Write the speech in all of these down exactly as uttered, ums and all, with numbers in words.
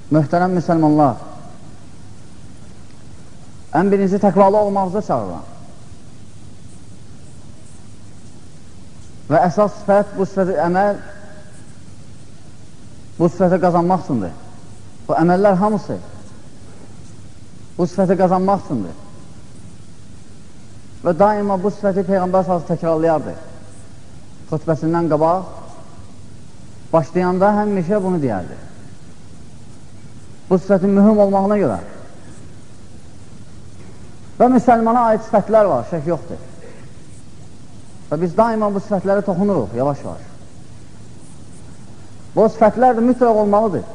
Möhtərəm müsəlmanlar, ən birinci təqvalı olmağıza çağırıram. Və əsas sifət, bu sifəti əməl, bu sifəti qazanmaq üçündür. Bu əməllər hamısı bu sifəti qazanmaq üçündür. Və daima bu sifəti Peyğəmbər sallallahu təkrarlayardı. Xutbəsindən qabaq, başlayanda həmişə bunu deyərdi. Bu sifətin mühüm olmağına görə. Və müsəlmana aid sifətlər var, şək yoxdur. Və biz daima bu sifətləri toxunuruq, yavaş-yavaş. Bu sifətlər də mütləq olmalıdır.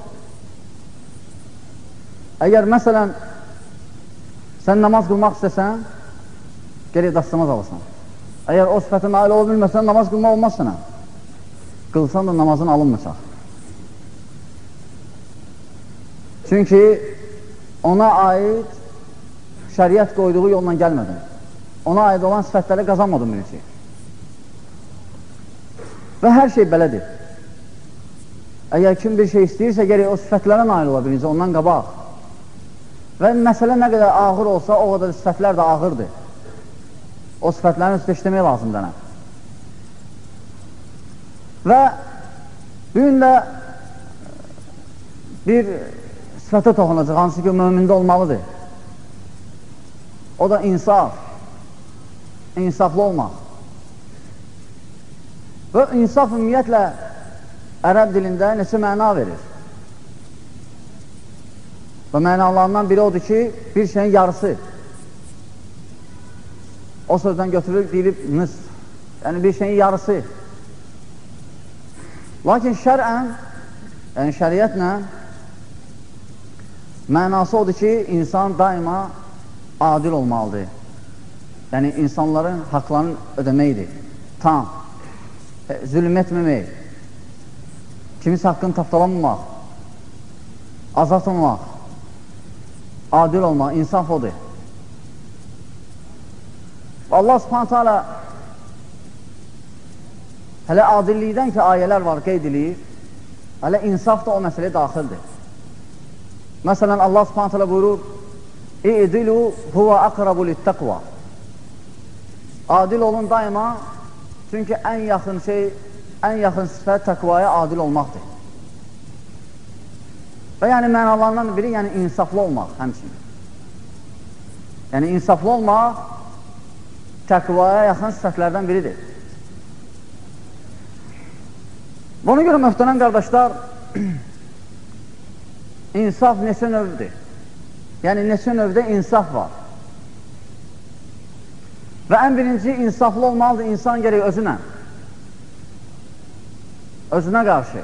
Əgər məsələn, sən namaz qılmaq istəsən, gerək dastamaz alısan. Əgər o sifətə nail ola bilməsən, namaz qılmaq olmaz sənə. Qılsan da namazın alınmayacaq. Çünki ona aid şəriət qoyduğu yolla gəlmədin. Ona aid olan sifətləri qazanmadın birinci. Və hər şey belədir. Əgər kim bir şey istəyirsə, gerək o sifətlərə nail ola birinci, ondan qabaq. Və məsələ nə qədər ağır olsa, o qədər sifətlər də ağırdır. O sifətlərin üstə işləmək lazımdır. Və bugün də bir sifətə toxunacaq, hansı ki, mömində olmalıdır. O da insaf, insaflı olmaq. Və insaf ümumiyyətlə ərəb dilində neçə məna verir. Və mənalarından biri odur ki, bir şeyin yarısı. O sözdən götürülür, deyilib nısf, yəni bir şeyin yarısı. Lakin şərən, yəni şəriətlə mənası odur ki, insan daima adil olmalıdır. Yəni insanların haqlarını ödəməkdir, tam, zülm etməmək, kimis haqqını tapdalanmamaq, azad olmaq, adil olmaq, insaf odur. Allah subhanətə alə hələ adillikdən ki, ayələr var, qeyd edir, hələ insaf da o məsələyə daxildir. Məsələn, Allah subhanətə alə buyurur, İ'dilu huvə əqrabu littəqva. Adil olun daima, çünki ən yaxın şey, ən yaxın sifət təqvaya adil olmaqdır. Və yəni mənalarından biri, yəni insaflı olmaq həmçinin. Yəni insaflı olmaq təqvaya yaxın sifətlərdən biridir. Buna görə möhtərəm qardaşlar, insaf neçə növdür? Yəni neçə növdə insaf var. Və ən birinci insaflı olmalıdır insan gerək özünə. Özünə qarşı.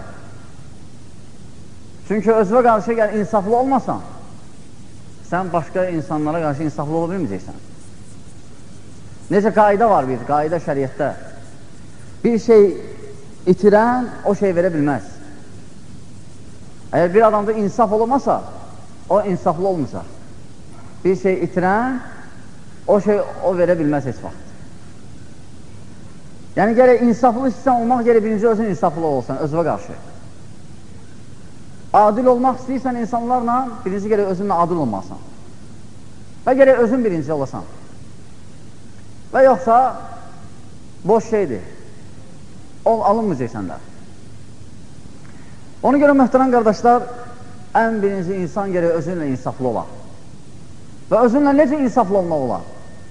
Çünki özünə qarşı əgər insaflı olmasan, sən başqa insanlara qarşı insaflı ola bilməyəcəksən. Necə qayda var bir, qayda şəriətdə. Bir şey itirən o şey verə bilməz. Əgər bir adamda insaf olmasa, o insaflı olmayacaq. Bir şey itirən o şey o verə bilməz heç vaxt. Yəni gərək insaflı istəyirsən olmaq, gərək birinci özün insaflı olsan, özünə qarşı. Adil olmaq istəyirsən insanlarla, birinci gərək özünlə adil olmasan. Və gərək özün birinci olasan. Və yoxsa boş şeydir. Ol, alınmayacaq səndə. Ona görə möhtərəm qardaşlar, ən birinci insan gərək özünlə insaflı olar. Və özünlə necə insaflı olmaq olar?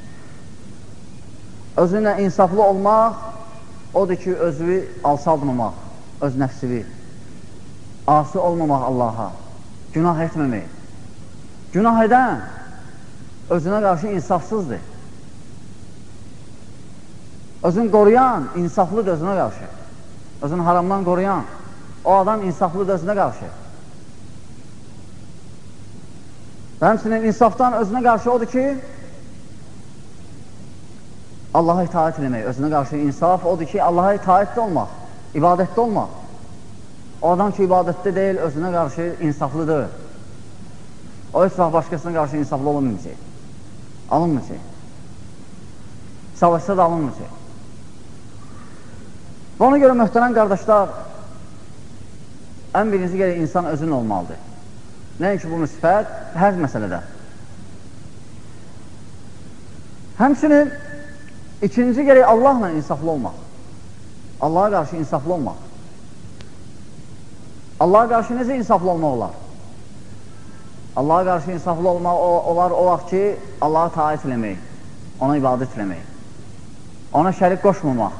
Özünlə insaflı olmaq odur ki, özünü alçaltmamaq, öz nəfsini, asi olmamaq Allaha, günah etməmək. Günah edən özünə qarşı insafsızdır. Özünü qoruyan insaflıdır özünə qarşı. Özünü haramdan qoruyan o adam insaflıdır özünə qarşı. Və həmçinin insafdan özünə qarşı odur ki, Allaha itaət eləmək, özünə qarşı insaf odur ki, Allaha itaətdə olmaq, ibadətdə olmaq. O adam ki, ibadətdə deyil, özünə qarşı insaflıdır. O, heç vaxt başqasına qarşı insaflı olunmayacaq. Alınmayacaq. Savaşsa da alınmayacaq. Və ona görə möhtərəm qardaşlar, ən birinci gərək insan özün olmalıdır. Nəinki bu müsbət, hər məsələdə. Həmçinin ikinci gərək Allahla insaflı olmaq. Allaha qarşı insaflı olmaq. Allaha qarşı necə insaflı olmaq olar? Allaha qarşı insaflı olmaq olar o vaxt ki, Allaha taat eləmək, ona ibadət eləmək, ona şərik qoşmamaq.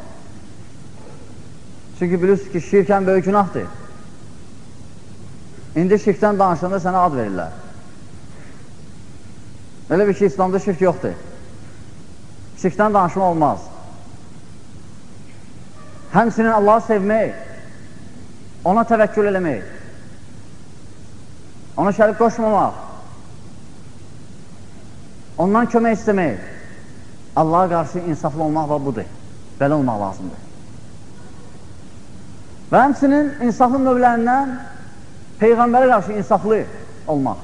Çünki bilirsiniz ki, şirkən böyük günahdır. İndi şirkdən danışanda sənə ad verirlər. Elə bir ki, İslamda şirk yoxdur. Şirkdən danışma olmaz. Həmsinin Allahı sevmək, ona təvəkkül eləmək, ona şərik qoşmamaq, ondan kömək istəmək, Allaha qarşı insaflı olmaq və budur. Belə olmaq lazımdır. Və həmsinin insaflı növlərindən Peyğəmbərə qarşı insaflı olmaq.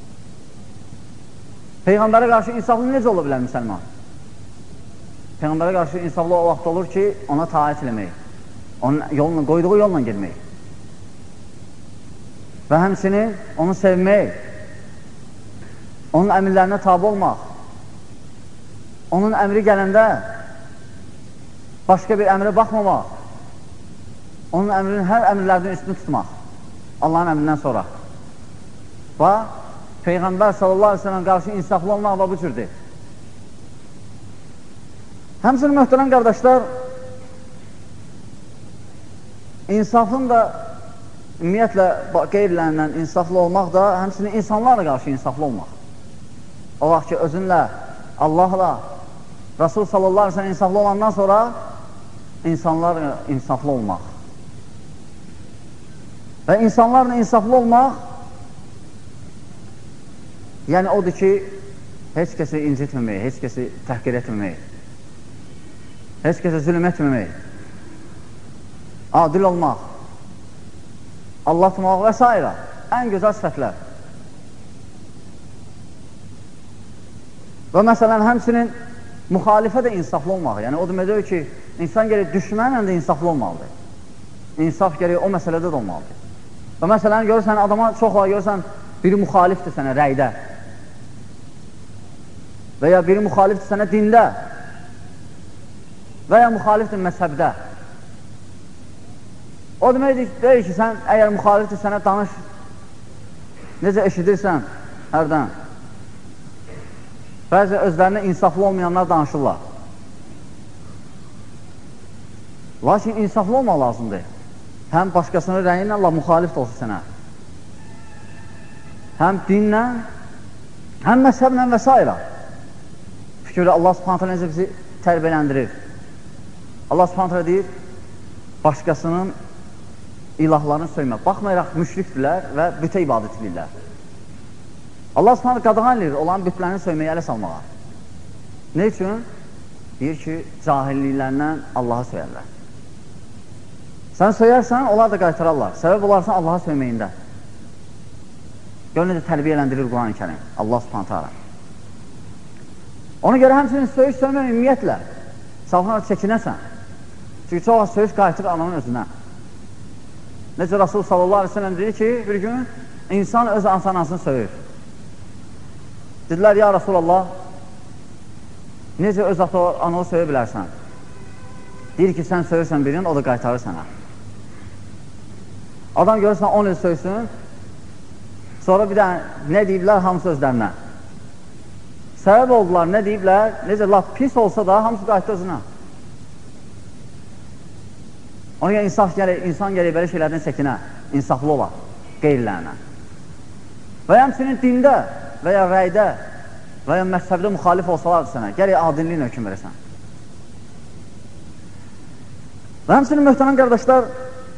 Peyğəmbərə qarşı insaflı necə ola bilər müsəlman? Peyğəmbərə qarşı insaflı o vaxt olur ki, ona taat eləmək, onun yoluna, qoyduğu yolla girmək və həmsinin onu sevmək, onun əmirlərinə tabi olmaq, onun əmri gələndə başqa bir əmrə baxmamaq, onun əmrinin hər əmrlərdən üstünü tutmaq, Allahın əmrindən sonra. Və Peyğəmbər sallallahu aleyhi ve sellem qarşı insaflı olmaq və bu cürdür. Həmsinin möhtərəm qardaşlar, insafın da ümumiyyətlə qeyrilərindən insaflı olmaq da həmsinin insanlarla qarşı insaflı olmaq. O vaxt ki, özünlə, Allahla, Rasul sallallahu aleyhi ve sellem insaflı olandan sonra insanlarla insaflı olmaq. Və insanlarla insaflı olmaq, yəni odur ki, heç kəsi incitməmək, heç kəsi təhqir etməmək, heç kəsə zülm etməmək, adil olmaq, Allah tutmaq və s. Ən gözəl sifətlər. Və məsələn, həmsinin müxalifə də insaflı olmaq. Yəni, o demək ki, insan gərək düşmənlə də insaflı olmalıdır. İnsaf gərək o məsələdə də olmalıdır. Və məsələn, görürsən, adama çox var, görürsən, biri müxalifdir sənə rəydə və ya biri müxalifdir sənə dində və ya müxalifdir məzhəbdə. O demək deyil ki, sən əgər müxalifdir sənə danış, necə eşidirsən hərdən. Bəzi özlərinə insaflı olmayanlar danışırlar. Lakin insaflı olmaq lazımdır. Həm başqasının rəyi ilə Allah müxalif də olsa sənə. Həm dinlə, həm məzhəblə və s. Fikirlə Allah subhanətə necə bizi tərbiyələndirir. Allah subhanətə deyir, başqasının ilahlarını söymək. Baxmayaraq müşrikdirlər və bütə ibadət edirlər. Allah subhanətə qadağan edir olan bütlərini söyməyə ələ salmağa. Ne üçün? Deyir ki, cahilliklərindən Allaha söyərlər. Sən söyərsən, onlar da qaytararlar. Səbəb olarsan Allaha söyməyində. Gör necə tərbiyələndirir Quran-ı Kərim. Allah subhanətə alə. Ona görə həmçinin söyüş söymək ümumiyyətlə salxana çəkinəsən. Çünki çox az söyüş qayıtır adamın özünə. Necə Rasul sallallahu aleyhi ve sellem deyir ki, bir gün insan öz anasını söyür. Dedilər, ya Rasulallah, necə öz ananı söyə bilərsən? Deyir ki, sən söyürsən birini, o da qaytarır sənə. Adam görürsən on il söysün, sonra bir də nə deyiblər hamısı özlərinə. Səbəb oldular, nə deyiblər, necə laf pis olsa da hamısı qayıtdı özünə. Ona görə insaf gəlir, insan gəlir belə şeylərdən çəkinə, insaflı ola, qeyrilərinə. Və həmçinin dində və ya rəydə və ya məzhəbdə müxalif olsalardır sənə, gərək adilliyin hökm verəsən. Və həmçinin möhtərəm qardaşlar,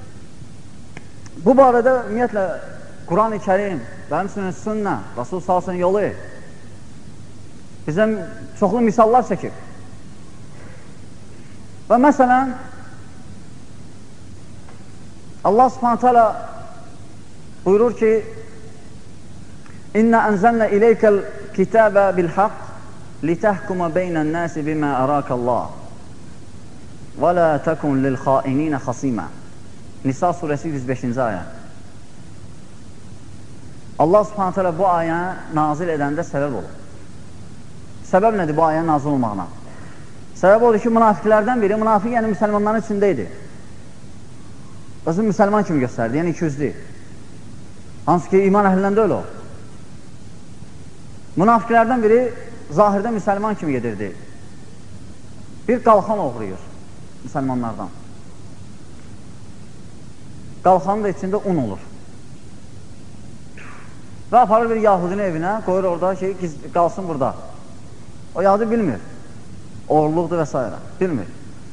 bu barədə ümumiyyətlə Quran-ı Kərim və həmçinin sünnə, Rasul sallallahu əleyhi yolu bizə çoxlu misallar çəkir. Və məsələn, Allah subhanətə alə buyurur ki, İnnə ənzəlnə ileykəl kitəbə bil-haqq litəhkuma beynən nəsi bimə ərəkəllah və lə təkun lil-xaininə xasimə. Nisa surəsi yüz beşinci ayə. Allah subhanahu teala bu ayəni nazil edəndə səbəb olur. Səbəb nədir bu ayənin nazil olmağına? Səbəb odur ki, münafiqlərdən biri, münafiq yəni müsəlmanların içində idi. Özü müsəlman kimi göstərdi, yəni ikiyüzlü. Hansı ki, iman əhlindən də öyle o. Münafiqlərdən biri zahirdə müsəlman kimi gedirdi. Bir qalxan oğruyur müsəlmanlardan. Qalxanın da içində un olur. Və aparır bir Yahudinin evinə, qoyur orada ki, qalsın burada. O Yahudi bilmir. Oğurluqdur və s. Bilmir.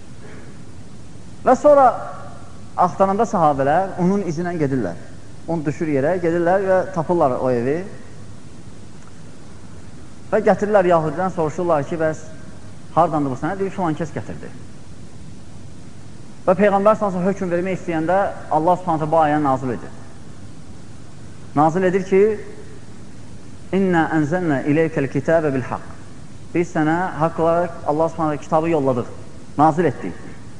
Və sonra axtaranda sahabələr onun izinə gedirlər. Onu düşür yerə, gedirlər və tapırlar o evi. Və gətirirlər Yahudidən, soruşurlar ki, bəs hardandır bu sənə? Deyir, filan kəs gətirdi. Və Peyğəmbər sansı hökm vermək istəyəndə Allah subhanətə bu ayəni nazil edir. Nazil edir ki, İnnə ənzəlnə iləykəl kitəbə bil haqq. Biz sənə haqq olaraq Allah subhanətə kitabı yolladıq, nazil etdik.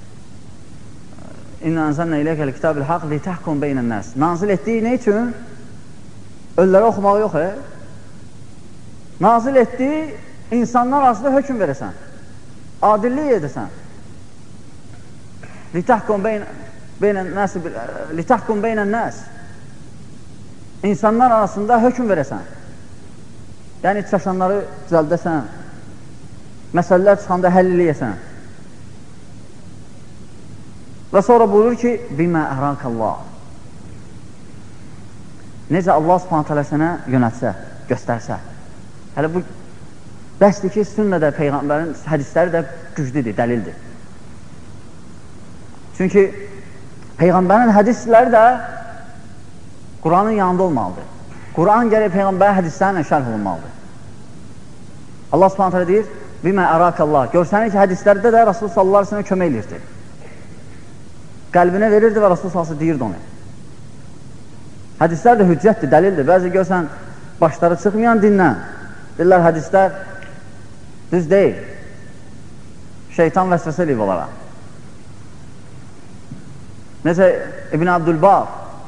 İnnə ənzəlnə iləykəl kitəbə bil haqq li təhkum beynən nəs. Nazil etdik nə üçün? Öllərə oxumaq yox, e? Nazil etdik, insanlar arasında hökm verəsən, adillik edəsən. Li təhkum beynən nəs. İnsanlar arasında hökm verəsən. Yəni, çaşanları düzəldəsən, məsələlər çıxanda həll eləyəsən. Və sonra buyurur ki, Bimə əraqəllah. Necə Allah subhanət hələ sənə yönətsə, göstərsə. Hələ bu, bəsdir ki, sünnədə Peyğəmbərin hədisləri də güclüdür, dəlildir. Çünki Peyğəmbərin hədisləri də Quranın yanında olmalıdır. Quran gərək Peyğəmbər hədislərlə şərh olunmalıdır. Allah subhanət hələ deyir, Bimə əraqəllah. Görsənir ki, hədislərdə də Rasul sallallahu aleyhi ve sellem kömək eləyirdi. Qəlbinə verirdi və Rasul sallallahu deyirdi onu. Hədislər də hüccətdir, dəlildir. Bəzi görsən, başları çıxmayan dinlə. Deyirlər, hədislər düz deyil. Şeytan vəsvəsə eləyib onlara. Necə İbn Abdülbar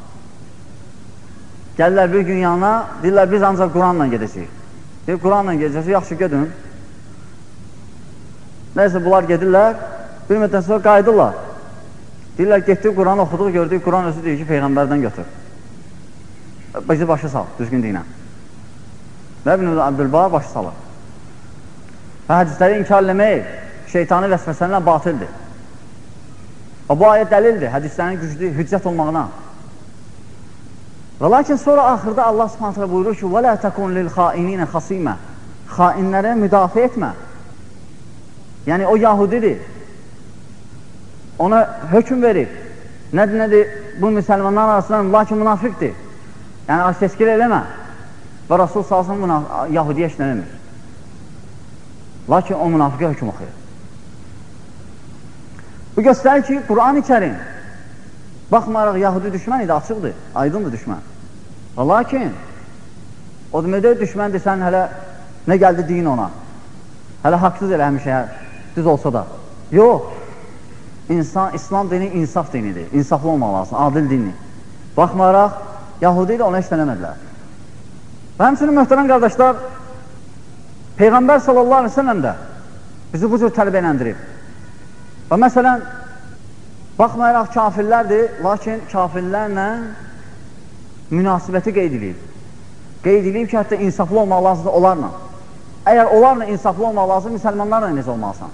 gəlirlər bir gün yanına, deyirlər, biz ancaq Quranla gedəcəyik. Deyir, Quranla gedəcəyik, yaxşı gedin. Neyse, bunlar gedirlər, bir müddət sonra qayıdırlar. Deyirlər, getdik, Quranı oxuduq, gördük, Quran özü deyir ki, Peyğəmbərdən götür. Bizi başa sal, düzgün deyinə. Və İbn Abdülbar başı salır. Və hədisləri inkar eləmək, şeytanı vəsvəsənlə batildir. Və bu ayət dəlildir, hədislərin güclü, hüccət olmağına. Və lakin sonra axırda Allah subhanətlə buyurur ki, وَلَا تَكُنْ لِلْخَائِنِينَ خَصِيمًا. Xainlərə müdafiə etmə. Yəni, o Yahudidir. Ona hökm verir. Nədir, nədir? Bu müsəlmanlar arasından, lakin münafiqdir. Yəni, təskil eləmə. Və Rasul salsın Yahudiyə işlənilmir. Lakin o münafiqə hökm oxuyur. Bu göstərir ki, Quran-ı Kərim baxmayaraq Yahudi düşmən idi, açıqdır, aydındır düşmən. Və lakin o demədə düşməndir, sən hələ nə gəldi deyin ona. Hələ haqsız elə həmişə, düz olsa da. Yox, İnsan, İslam dini insaf dinidir, insaflı olmaq lazım, adil dini. Baxmayaraq, Yahudi ilə ona işlənəmədilər. Və həmçinin möhtərəm qardaşlar, Peyğəmbər sallallahu aleyhi ve sellem də bizi bu cür tərbiyələndirib. Və məsələn, baxmayaraq kafirlərdir, lakin kafirlərlə münasibəti qeyd edib. Qeyd edib ki, hətta insaflı olmaq lazımdır onlarla. Əgər onlarla insaflı olmaq lazım, müsəlmanlarla necə olmalısan?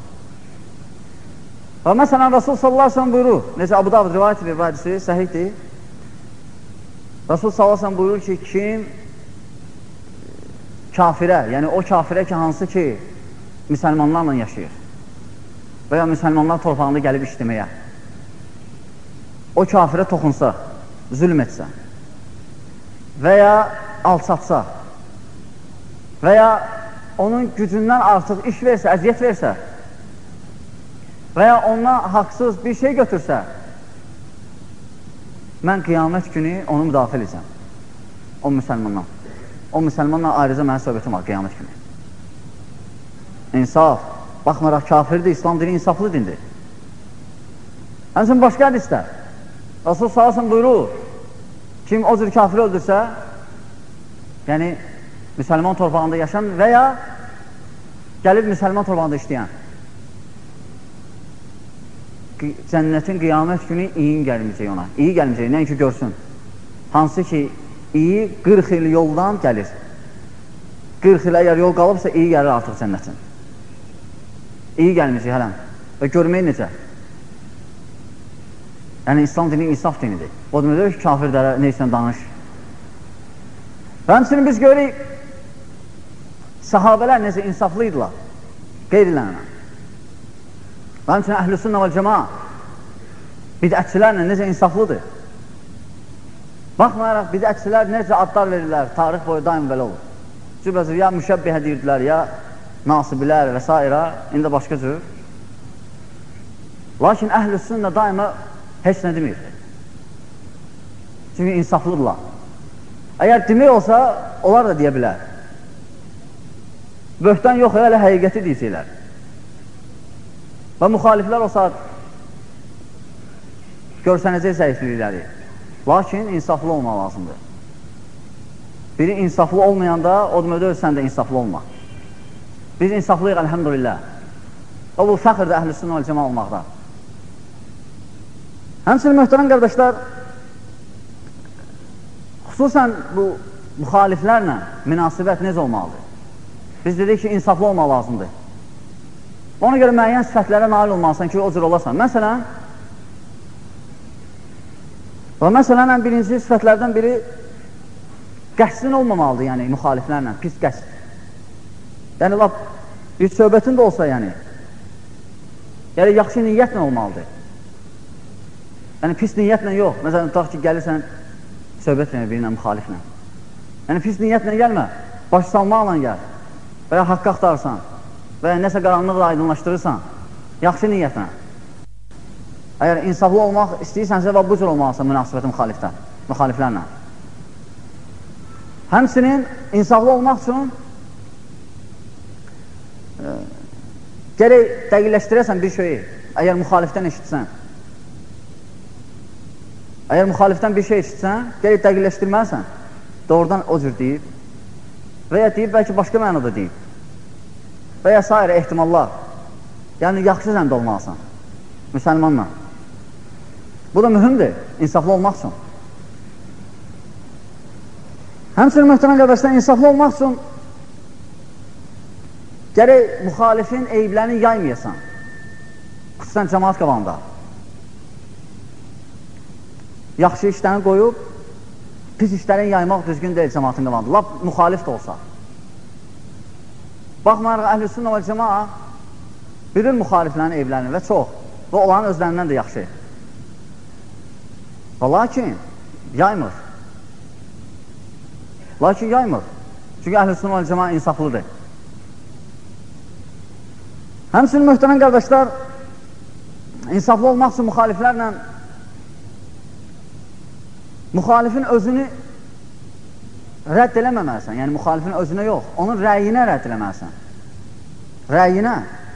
Və məsələn, Rasul sallallahu aleyhi ve sellem buyurur, necə Abu Davud rivayət edir, bu hədisi səhihdir. Rasul sallallahu aleyhi ve sellem buyurur ki, kim kafirə, yəni o kafirə ki, hansı ki, müsəlmanlarla yaşayır və ya müsəlmanlar torpağında gəlib işləməyə, o kafirə toxunsa, zülm etsə və ya alçatsa və ya onun gücündən artıq iş versə, əziyyət versə və ya ondan haqsız bir şey götürsə, mən qiyamət günü onu müdafiə edəcəm, o müsəlmandan. O müsəlmanla ayrıca mənə söhbətim var qiyamət günü. İnsaf, baxmayaraq kafirdir, İslam dini insaflı dindir. Həmçinin başqa hədislər, Rasul sallallahu buyurur, kim o cür kafiri öldürsə, yəni müsəlman torpağında yaşayan və ya gəlib müsəlman torpağında işləyən. Cənnətin qiyamət günü iyi gəlməyəcək ona. İyi gəlməyəcək, nəinki görsün. Hansı ki, iyi qırx il yoldan gəlir. qırx il əgər yol qalıbsa, iyi gəlir artıq cənnətin. İyi gəlməyəcək hələm. Və görmək necə? Yəni, İslam dini insaf dinidir. O demək ki, kafirlərə neysən danış. Və həmçinin biz görürük, sahabələr necə insaflıydılar, qeyrilərlə. Və həmçinin əhlüsünnə və cəma bidətçilərlə necə insaflıdır. Baxmayaraq, bidətçilər necə adlar verirlər, tarix boyu daim belə olur. Cübəzir, ya müşəbbihə deyirdilər, ya nasibilər və s. İndi başqa cür. Lakin əhlüsünnə daima heç nə demir. Çünki insaflıdırlar. Əgər demək olsa, onlar da deyə bilər. Böhtan yox, elə həqiqəti deyəcəklər. Və müxaliflər o saat görsənəcək zəiflikləri. Lakin insaflı olmaq lazımdır. Biri insaflı olmayanda, o deməkdir, sən də insaflı olma. Biz insaflıyıq, əlhəmdülillah. O, bu fəxirdir əhlüsünnə və cəma olmaqda. Həmçinin möhtərəm qardaşlar, xüsusən bu müxaliflərlə münasibət necə olmalıdır? Biz dedik ki, insaflı olmaq lazımdır. Ona görə müəyyən sifətlərə nail olmalısan ki, o cür olasan. Məsələn, və məsələn, birinci sifətlərdən biri qəsrin olmamalıdır, yəni müxaliflərlə, pis qəsr. Yəni, lap bir söhbətin də olsa, yəni, yəni yaxşı niyyətlə olmalıdır. Yəni, pis niyyətlə yox. Məsələn, tutaq ki, gəlirsən, söhbət vermə birinlə, müxaliflə. Yəni, pis niyyətlə gəlmə, baş salmaqla gəl və ya haqqı axtarırsan və ya nəsə qaranlıqla aydınlaşdırırsan, yaxşı niyyətlə. Əgər insaflı olmaq istəyirsənsə, bu cür olmalısan münasibəti müxaliflərlə. Həmçinin insaflı olmaq üçün e, gərək dəqiqləşdirəsən bir şeyi, əgər müxalifdən eşitsən. Əgər müxalifdən bir şey eşitsən, gərək dəqiqləşdirməlisən. Doğrudan o cür deyib və ya deyib, bəlkə başqa mənada deyib və ya s. ehtimallar. Yəni, yaxşı səndə olmalısan müsəlmanla. Bu da mühümdür, insaflı olmaq üçün. Həmçinin möhtərəm qardaşlar, insaflı olmaq üçün gərək müxalifin eyiblərini yaymayasan, xüsusən cəmaat qabağında. Yaxşı işlərini qoyub, pis işlərini yaymaq düzgün deyil cəmaatın qabağında, lap müxalif də olsa. Baxmayaraq, əhlüsünnə və cəma bilir müxaliflərin eyiblərini və çox və onların özlərindən də yaxşı. Və lakin yaymır. Lakin yaymır. Çünki əhlüsünnə və cəma insaflıdır. Həmçinin möhtərəm qardaşlar, insaflı olmaq üçün müxaliflərlə müxalifin özünü rədd eləməməlisən. Yəni, müxalifin özünə yox, onun rəyinə rədd eləməlisən. Rəyinə.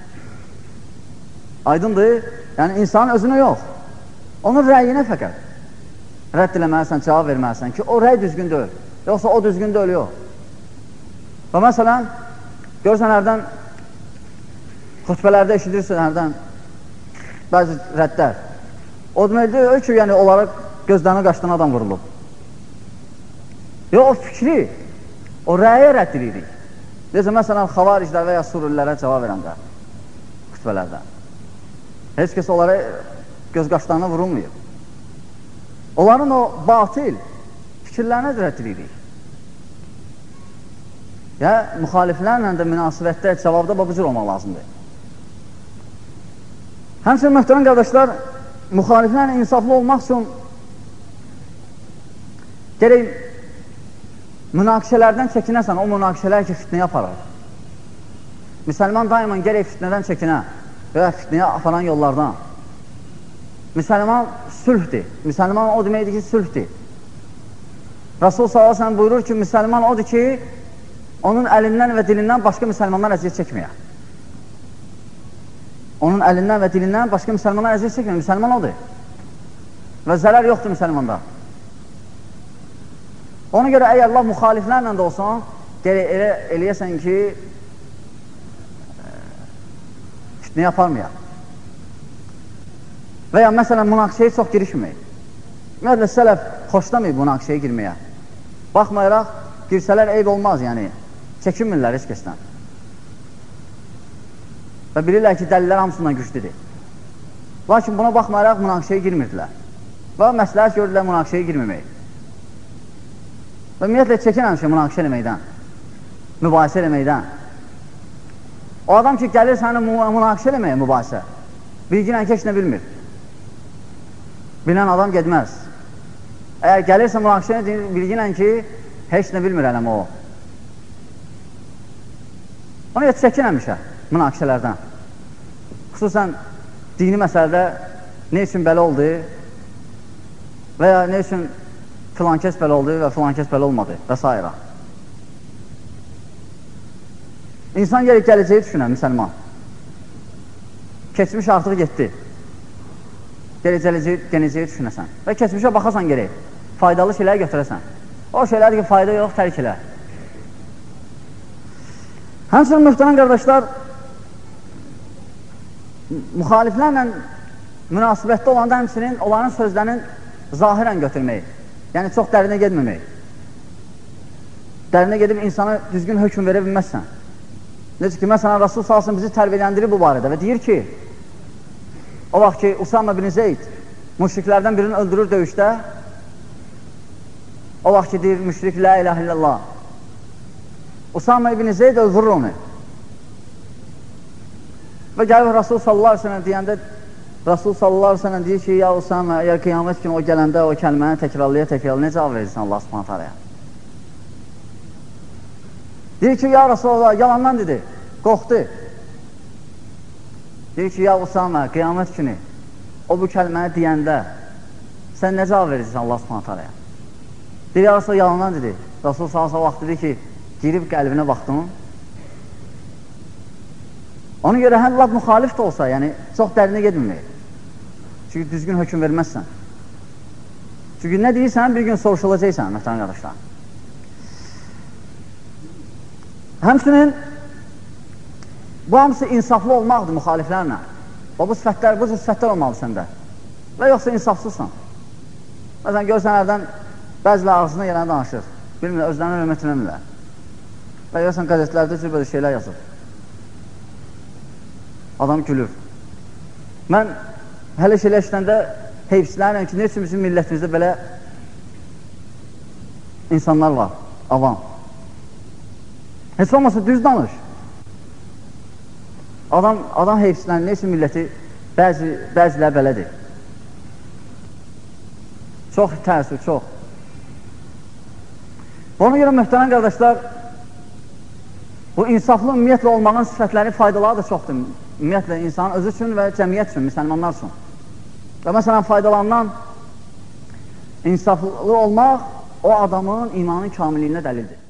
Aydındır? Yəni, insanın özünə yox, onun rəyinə fəqət rədd eləməlisən, cavab verməlisən ki, o rəy düzgün deyil. Yoxsa o düzgün deyil, yox. Və məsələn, görürsən, hərdən xütbələrdə eşidirsən, hərdən bəzi rəddlər. O deməkdir ki, yəni, onlara gözlərinə qaçdan adam vurulub. Yox, o fikri, o rəyə rədd edirik. Necə, məsələn, xavariclər və ya surililərə cavab verəndə, xütbələrdə. Heç kəs onlara göz qaçlarına vurulmayıb. Onların o batil fikirlərinə rədd edirik. Ya, müxaliflərlə də münasibətdə, cavabda bu cür olmaq lazımdır. Həmçinin möhtərəm qardaşlar, müxaliflərlə insaflı olmaq üçün gərək münaqişələrdən çəkinəsən, o münaqişələr ki, fitnəyə aparar. Müsəlman daimən gərək fitnədən çəkinə və ya fitnəyə aparan yollardan. Müsəlman sülhdür. Müsəlman o deməkdir ki, sülhdür. Rasul sallallahu əleyhi və səlləm buyurur ki, müsəlman odur ki, onun əlindən və dilindən başqa müsəlmanlar əziyyət çəkməyə. Onun əlindən və dilindən başqa müsəlmanlar əziyyət çəkməyə. Müsəlman odur. Və zərər yoxdur müsəlmanda. Ona görə əgər Allah müxaliflərlə də olsan, elə eləyəsən ki, fitnəyə aparmayaq. Və ya məsələn, münaqişəyə çox girişməyik. Ümumiyyətlə, sələf xoşlamayıb münaqişəyə girməyə. Baxmayaraq, girsələr eyb olmaz, yəni, çəkinmirlər heç kəsdən. Və bilirlər ki, dəlillər hamısından güclüdür. Lakin buna baxmayaraq, münaqişəyə girmirdilər. Və məsləhət gördülər münaqişəyə girməmək. Və ümumiyyətlə, çəkinən şey münaqişə eləməkdən, mübahisə eləməkdən. O adam ki, gəlir səni münaqişə eləməyə mübahisə, bilginən ki, heç nə bilmir. Bilən adam gedməz. Əgər gəlirsə münaqişə bilginən ki, heç nə bilmir ələmə o. Ona görə çəkinəmişə münaqişələrdən. Xüsusən dini məsələdə ne üçün belə oldu və ya ne üçün filan kəs belə oldu və filan kəs belə olmadı və s. İnsan gəlib gələcəyi düşünə, müsəlman. Keçmiş artıq getdi. Gələcəyi, gələcəyi düşünəsən. Və keçmişə baxasan gerək. Faydalı şeyləri götürəsən. O şeylər ki, fayda yox, tərk elə. Həmçinin mühtərəm qardaşlar, müxaliflərlə münasibətdə olanda həmçinin onların sözlərinin zahirən götürməyi. Yəni, çox dərinə gedməmək. Dərinə gedib insana düzgün hökm verə bilməzsən. Necə ki, məsələn, Rasul salsın bizi tərbiyyələndirir bu barədə və deyir ki, o vaxt ki, Usama bin Zeyd müşriklərdən birini öldürür döyüşdə, o vaxt ki, deyir, müşrik, la ilahe illallah. Usama bin Zeyd öldürür onu. Və gəlir Rasul sallallahu aleyhi ve sellem deyəndə, Rasul sallallahu aleyhi ve sellem deyir ki, ya Usama, əgər qiyamət günü o gələndə o kəlməni təkrarlaya təkrarlaya necə cavab verirsən Allah subhanət halaya? Deyir ki, ya Rasulullah, yalandan dedi, qorxdu. Deyir ki, ya Usama, qiyamət günü o bu kəlməni deyəndə sən nə cavab verirsən Allah subhanət halaya? Deyir, ya Rasulullah, yalandan dedi. Rasul sallallahu aleyhi ve sellem vaxt dedi ki, girib qəlbinə baxdım. Ona görə həm lab müxalif də olsa, yəni çox dərinə gedməyək. Çünki düzgün hökm verməzsən. Çünki nə deyirsən, bir gün soruşulacaqsan, mühtərəm qardaşlar. Həmçinin bu hamısı insaflı olmaqdır müxaliflərlə. Və bu sifətlər, bu cür sifətlər olmalı səndə. Və yoxsa insafsızsan. Məsələn, görsən, hərdən bəzilə ağzına gələni danışır. Bilmirlər, özlərini hörmət eləmirlər. Və görsən, qəzetlərdə cür belə şeylər yazır. Adam gülür. Mən hələ şeylə işləndə heyfsilənirəm ki, nə üçün bizim millətimizdə belə insanlar var, avam. Heç olmasa düz danış. Adam, adam heyfsilənir, nə üçün milləti bəzi, bəzilər belədir. Çox təəssüf, çox. Ona görə möhtərəm qardaşlar, bu insaflı ümumiyyətlə olmağın sifətləri, faydaları da çoxdur. Ümumiyyətlə, insanın özü üçün və cəmiyyət üçün, müsəlmanlar üçün. Və məsələn, faydalarından insaflı olmaq o adamın imanın kamilliyinə dəlildir.